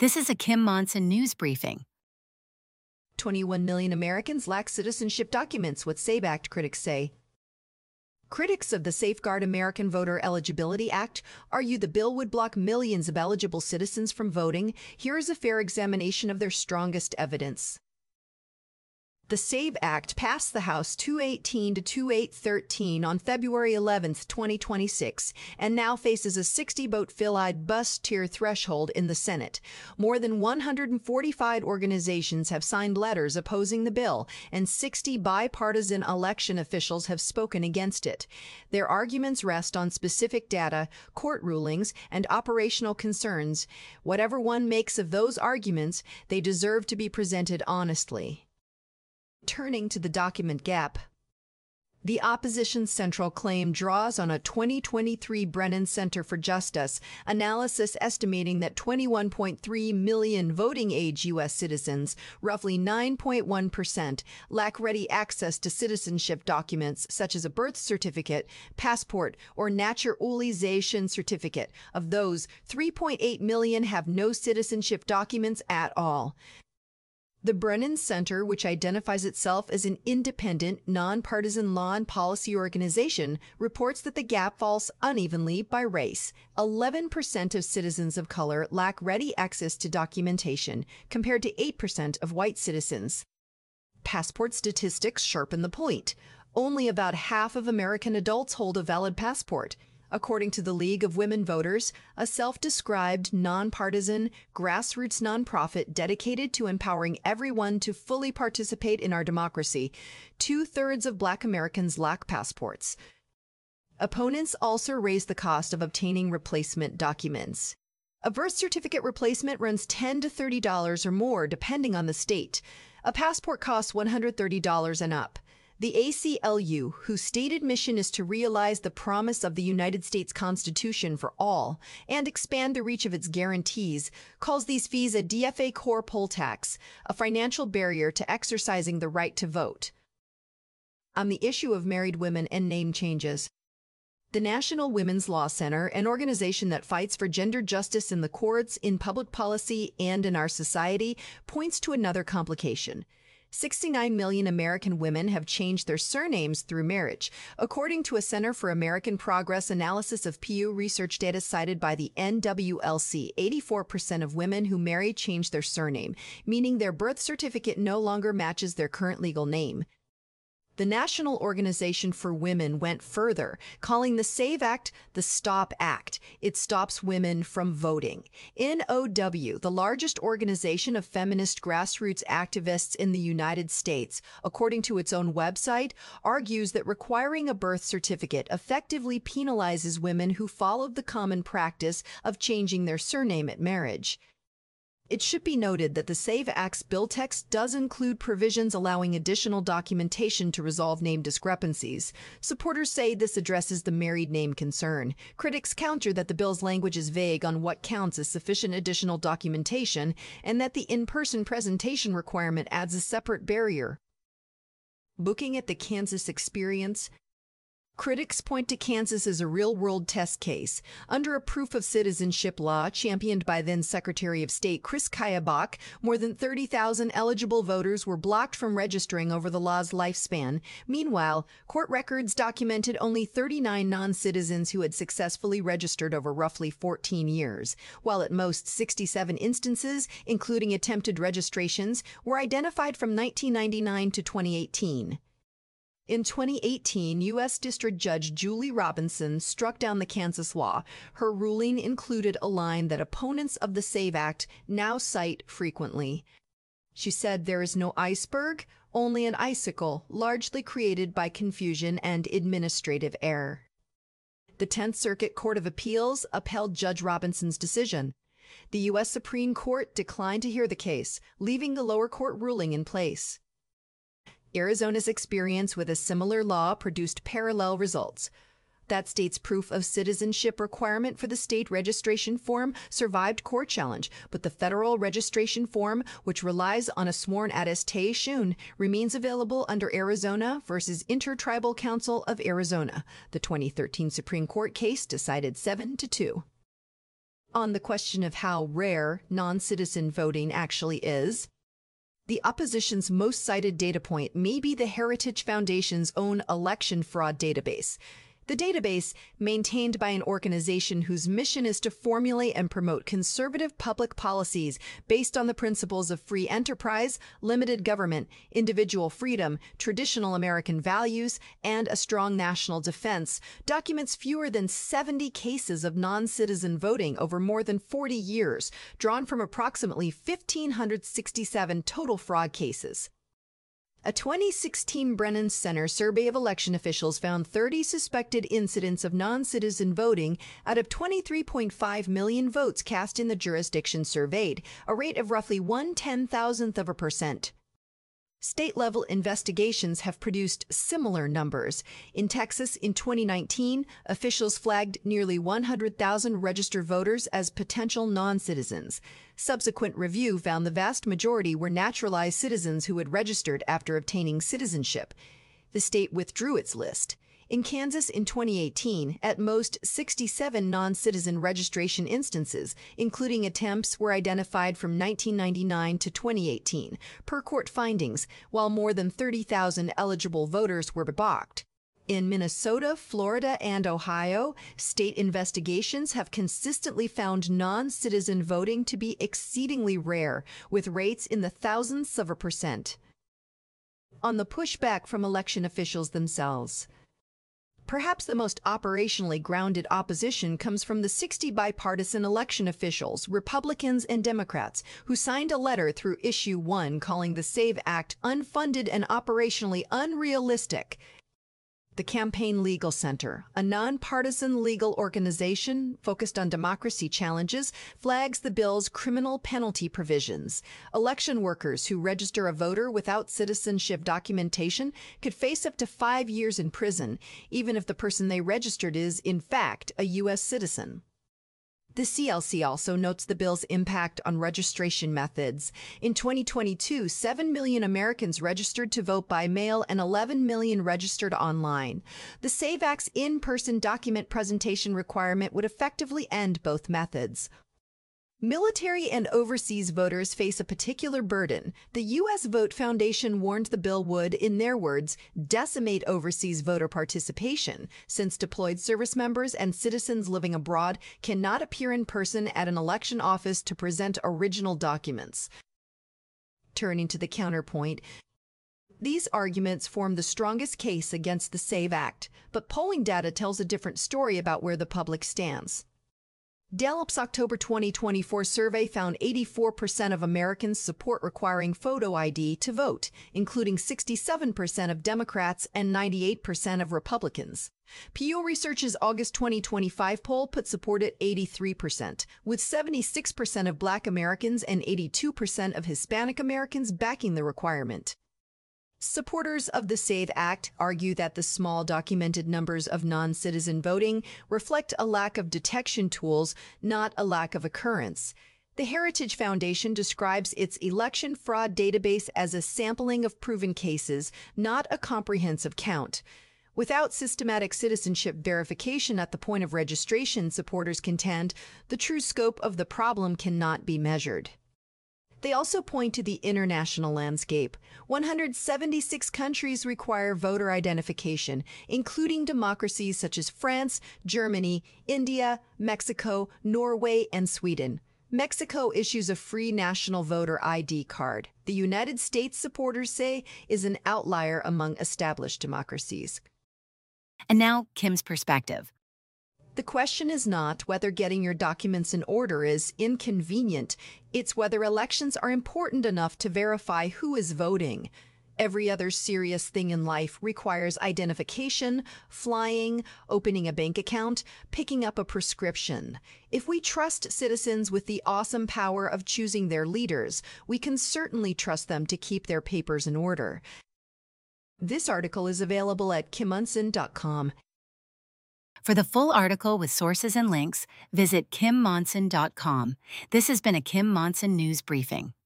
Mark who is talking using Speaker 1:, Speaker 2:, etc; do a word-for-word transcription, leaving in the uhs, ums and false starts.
Speaker 1: This is a Kim Monson news briefing.
Speaker 2: twenty-one million Americans lack citizenship documents, what SAVE Act critics say. Critics of the Safeguard American Voter Eligibility Act argue the bill would block millions of eligible citizens from voting. Here is a fair examination of their strongest evidence. The SAVE Act passed the House two eighteen to twenty-eight thirteen on February eleventh, twenty twenty-six, and now faces a sixty-vote fill-eyed bust-tier threshold in the Senate. More than one hundred forty-five organizations have signed letters opposing the bill, and sixty bipartisan election officials have spoken against it. Their arguments rest on specific data, court rulings, and operational concerns. Whatever one makes of those arguments, they deserve to be presented honestly. Turning to the document gap, the opposition's central claim draws on a twenty twenty-three Brennan Center for Justice analysis estimating that twenty-one point three million voting-age U S citizens, roughly nine point one percent, lack ready access to citizenship documents such as a birth certificate, passport, or naturalization certificate. Of those, three point eight million have no citizenship documents at all. The Brennan Center, which identifies itself as an independent, nonpartisan law and policy organization, reports that the gap falls unevenly by race. eleven percent of citizens of color lack ready access to documentation, compared to eight percent of white citizens. Passport statistics sharpen the point. Only about half of American adults hold a valid passport. According to the League of Women Voters, a self-described, nonpartisan, grassroots nonprofit dedicated to empowering everyone to fully participate in our democracy, two-thirds of Black Americans lack passports. Opponents also raise the cost of obtaining replacement documents. A birth certificate replacement runs ten to thirty dollars or more, depending on the state. A passport costs one hundred thirty dollars and up. The A C L U, whose stated mission is to realize the promise of the United States Constitution for all and expand the reach of its guarantees, calls these fees a D F A core poll tax, a financial barrier to exercising the right to vote. On the issue of married women and name changes, the National Women's Law Center, an organization that fights for gender justice in the courts, in public policy, and in our society, points to another complication. sixty-nine million American women have changed their surnames through marriage. According to a Center for American Progress analysis of Pew Research data cited by the N W L C, eighty-four percent of women who marry change their surname, meaning their birth certificate no longer matches their current legal name. The National Organization for Women went further, calling the SAVE Act the STOP Act. It stops women from voting. N O W, the largest organization of feminist grassroots activists in the United States, according to its own website, argues that requiring a birth certificate effectively penalizes women who followed the common practice of changing their surname at marriage. It should be noted that the SAVE Act's bill text does include provisions allowing additional documentation to resolve name discrepancies. Supporters say this addresses the married name concern. Critics counter that the bill's language is vague on what counts as sufficient additional documentation and that the in-person presentation requirement adds a separate barrier. Looking at the Kansas experience, critics point to Kansas as a real-world test case. Under a proof of citizenship law championed by then Secretary of State Chris Kayabach, more than thirty thousand eligible voters were blocked from registering over the law's lifespan. Meanwhile, court records documented only thirty-nine non-citizens who had successfully registered over roughly fourteen years, while at most sixty-seven instances, including attempted registrations, were identified from nineteen ninety-nine to twenty eighteen. In twenty eighteen, U S District Judge Julie Robinson struck down the Kansas law. Her ruling included a line that opponents of the SAVE Act now cite frequently. She said there is no iceberg, only an icicle, largely created by confusion and administrative error. The Tenth Circuit Court of Appeals upheld Judge Robinson's decision. The U S Supreme Court declined to hear the case, leaving the lower court ruling in place. Arizona's experience with a similar law produced parallel results. That state's proof of citizenship requirement for the state registration form survived court challenge, but the federal registration form, which relies on a sworn attestation, remains available under Arizona versus Intertribal Council of Arizona. The twenty thirteen Supreme Court case decided seven to two. On the question of how rare non-citizen voting actually is, the opposition's most cited data point may be the Heritage Foundation's own election fraud database. The database, maintained by an organization whose mission is to formulate and promote conservative public policies based on the principles of free enterprise, limited government, individual freedom, traditional American values, and a strong national defense, documents fewer than seventy cases of non-citizen voting over more than forty years, drawn from approximately one thousand five hundred sixty-seven total fraud cases. A twenty sixteen Brennan Center survey of election officials found thirty suspected incidents of non-citizen voting out of twenty-three point five million votes cast in the jurisdiction surveyed, a rate of roughly one ten-thousandth of a percent. State-level investigations have produced similar numbers. In Texas, in twenty nineteen, officials flagged nearly one hundred thousand registered voters as potential non-citizens. Subsequent review found the vast majority were naturalized citizens who had registered after obtaining citizenship. The state withdrew its list. In Kansas in twenty eighteen, at most sixty-seven non-citizen registration instances, including attempts, were identified from nineteen ninety-nine to twenty eighteen, per court findings, while more than thirty thousand eligible voters were balked. In Minnesota, Florida, and Ohio, state investigations have consistently found non-citizen voting to be exceedingly rare, with rates in the thousandths of a percent. On the pushback from election officials themselves, perhaps the most operationally grounded opposition comes from the sixty bipartisan election officials, Republicans and Democrats, who signed a letter through Issue one calling the SAVE Act unfunded and operationally unrealistic. The Campaign Legal Center, a nonpartisan legal organization focused on democracy challenges, flags the bill's criminal penalty provisions. Election workers who register a voter without citizenship documentation could face up to five years in prison, even if the person they registered is, in fact, a U S citizen. The C L C also notes the bill's impact on registration methods. In twenty twenty-two, seven million Americans registered to vote by mail and eleven million registered online. The SAVE Act's in-person document presentation requirement would effectively end both methods. Military and overseas voters face a particular burden. The U S Vote Foundation warned the bill would, in their words, decimate overseas voter participation, since deployed service members and citizens living abroad cannot appear in person at an election office to present original documents. Turning to the counterpoint, these arguments form the strongest case against the SAVE Act, but polling data tells a different story about where the public stands. Gallup's October twenty twenty-four survey found eighty-four percent of Americans support requiring photo I D to vote, including sixty-seven percent of Democrats and ninety-eight percent of Republicans. Pew Research's August twenty twenty-five poll put support at eighty-three percent, with seventy-six percent of Black Americans and eighty-two percent of Hispanic Americans backing the requirement. Supporters of the SAVE Act argue that the small documented numbers of non-citizen voting reflect a lack of detection tools, not a lack of occurrence. The Heritage Foundation describes its election fraud database as a sampling of proven cases, not a comprehensive count. Without systematic citizenship verification at the point of registration, supporters contend, the true scope of the problem cannot be measured. They also point to the international landscape. one hundred seventy-six countries require voter identification, including democracies such as France, Germany, India, Mexico, Norway, and Sweden. Mexico issues a free national voter I D card. The United States, supporters say, is an outlier among established democracies.
Speaker 1: And now, Kim's perspective.
Speaker 2: The question is not whether getting your documents in order is inconvenient. It's whether elections are important enough to verify who is voting. Every other serious thing in life requires identification, flying, opening a bank account, picking up a prescription. If we trust citizens with the awesome power of choosing their leaders, we can certainly trust them to keep their papers in order. This article is available at kim monson dot com.
Speaker 1: For the full article with sources and links, visit kim monson dot com. This has been a Kim Monson News Briefing.